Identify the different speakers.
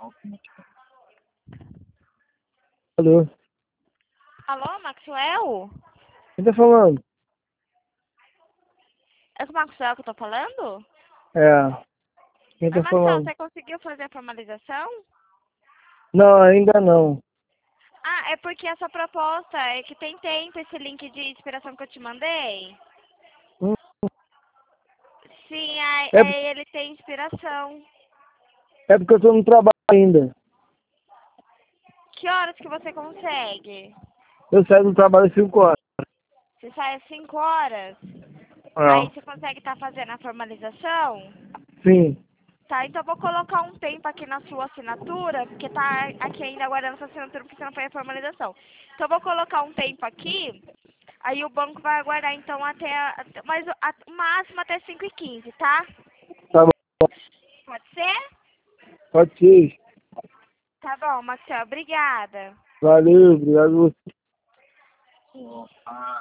Speaker 1: Alô?
Speaker 2: Alô, Maxwell?
Speaker 1: Quem tá falando?
Speaker 2: É com o Maxwell que eu tô falando?
Speaker 1: É. Quem
Speaker 2: Oi,
Speaker 1: tá
Speaker 2: Maxwell,
Speaker 1: falando?
Speaker 2: você conseguiu fazer a formalização?
Speaker 1: Não, ainda não.
Speaker 2: Ah, é porque a sua proposta é que tem tempo esse link de inspiração que eu te mandei?
Speaker 1: Hum,
Speaker 2: Sim, aí,
Speaker 1: É,
Speaker 2: aí ele tem inspiração.
Speaker 1: é porque eu tô no trabalho ainda.
Speaker 2: Que horas que você consegue?
Speaker 1: Eu saio do trabalho às 5 horas.
Speaker 2: Você sai às 5 horas? Aí
Speaker 1: Ah,
Speaker 2: você consegue estar fazendo a formalização?
Speaker 1: sim.
Speaker 2: Tá, então eu vou colocar um tempo aqui na sua assinatura, porque tá aqui ainda aguardando sua assinatura porque você não fez a formalização. Então eu vou colocar um tempo aqui, aí o banco vai aguardar então mas o máximo até 5h15, tá?
Speaker 1: Tá bom.
Speaker 2: Pode ser?
Speaker 1: Pode ser.
Speaker 2: Tá bom, Marcel, obrigada.
Speaker 1: Valeu, obrigado a você.